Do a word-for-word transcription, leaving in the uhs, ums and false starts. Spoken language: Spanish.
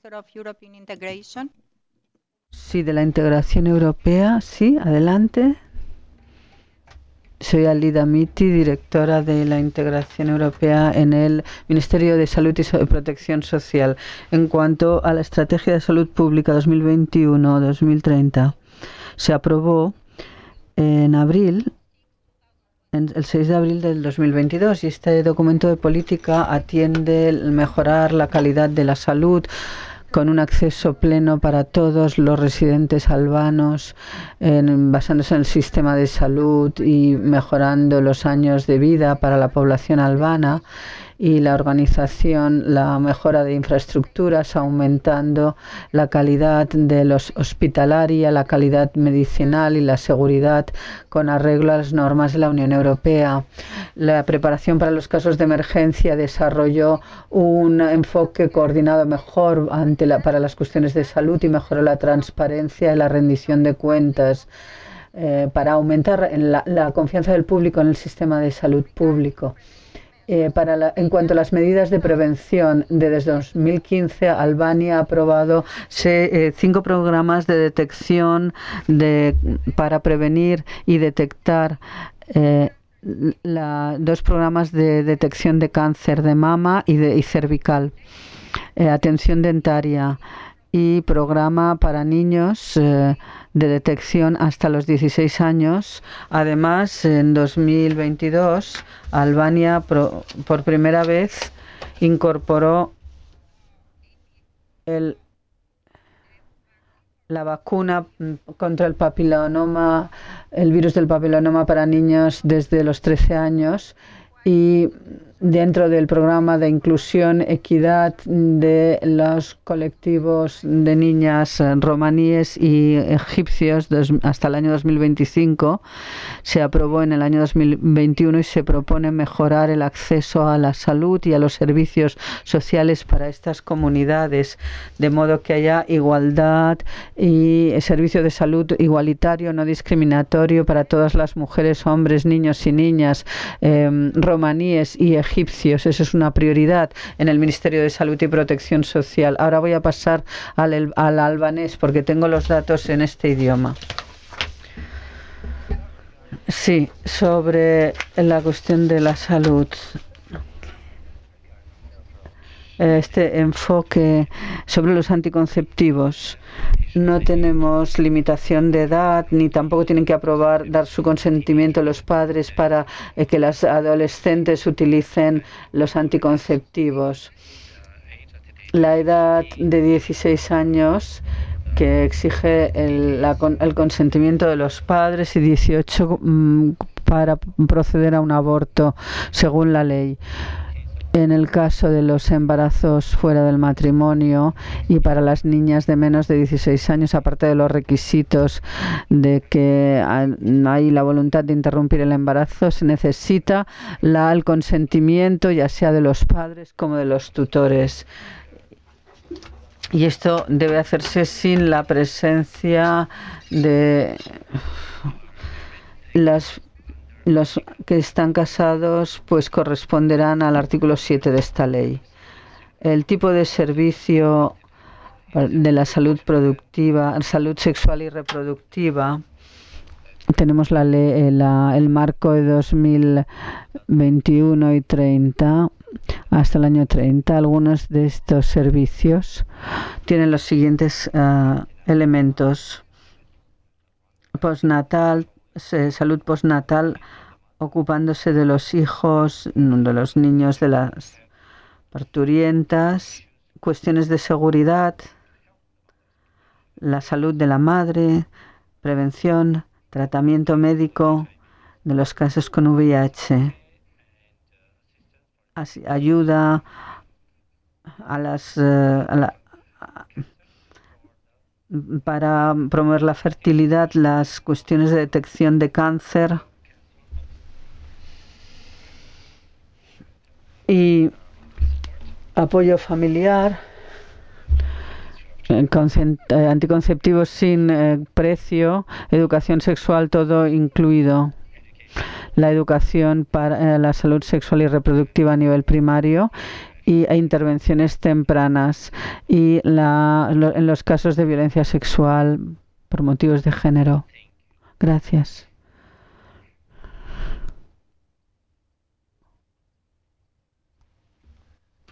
Director of European Integration. Sí, de la integración europea, sí, adelante. Soy Alida Miti, directora de la integración europea en el Ministerio de Salud y so- Protección Social. En cuanto a la Estrategia de Salud Pública dos mil veintiuno a dos mil treinta, se aprobó en abril, en el seis de abril del dos mil veintidós, y este documento de política atiende el mejorar la calidad de la salud con un acceso pleno para todos los residentes albanos, en, basándose en el sistema de salud y mejorando los años de vida para la población albana, y la organización, la mejora de infraestructuras, aumentando la calidad de los hospitalaria, la calidad medicinal y la seguridad con arreglo a las normas de la Unión Europea. La preparación para los casos de emergencia desarrolló un enfoque coordinado mejor ante la, para las cuestiones de salud, y mejoró la transparencia y la rendición de cuentas eh, para aumentar la, la confianza del público en el sistema de salud público. Eh, para la, en cuanto a las medidas de prevención, de desde dos mil quince Albania ha aprobado se, eh, cinco programas de detección de, para prevenir y detectar eh, la, dos programas de detección de cáncer de mama y, de, y cervical, eh, atención dentaria y programa para niños eh, de detección hasta los dieciséis años. Además, en dos mil veintidós, Albania pro, por primera vez incorporó el, la vacuna contra el papilonoma, el virus del papilonoma para niños desde los trece años, y dentro del programa de inclusión, equidad de los colectivos de niñas romaníes y egipcios dos, hasta el año dos mil veinticinco, se aprobó en el año dos mil veintiuno, y se propone mejorar el acceso a la salud y a los servicios sociales para estas comunidades, de modo que haya igualdad y servicio de salud igualitario, no discriminatorio para todas las mujeres, hombres, niños y niñas eh, romaníes y egipcios. Eso es una prioridad en el Ministerio de Salud y Protección Social. Ahora voy a pasar al, al albanés porque tengo los datos en este idioma. Sí, sobre la cuestión de la salud. Este enfoque sobre los anticonceptivos. No tenemos limitación de edad, ni tampoco tienen que aprobar, dar su consentimiento los padres para eh, que las adolescentes utilicen los anticonceptivos. La edad de dieciséis años, que exige el, la, el consentimiento de los padres, y dieciocho mmm, para proceder a un aborto según la ley. En el caso de los embarazos fuera del matrimonio y para las niñas de menos de dieciséis años, aparte de los requisitos de que hay la voluntad de interrumpir el embarazo, se necesita la, el consentimiento ya sea de los padres como de los tutores. Y esto debe hacerse sin la presencia de las los que están casados, pues corresponderán al artículo siete de esta ley. El tipo de servicio de la salud productiva, salud sexual y reproductiva, tenemos la ley, la, el marco de dos mil veintiuno y treinta, hasta el año treinta. Algunos de estos servicios tienen los siguientes uh, elementos: postnatal, salud postnatal, ocupándose de los hijos, de los niños, de las parturientas, cuestiones de seguridad, la salud de la madre, prevención, tratamiento médico de los casos con V I H, Así, ayuda a las uh, a la, a, para promover la fertilidad, las cuestiones de detección de cáncer y apoyo familiar, anticonceptivos sin eh, precio, educación sexual, todo incluido. La educación para eh, la salud sexual y reproductiva a nivel primario, y, e intervenciones tempranas y la, lo, en los casos de violencia sexual por motivos de género. Gracias.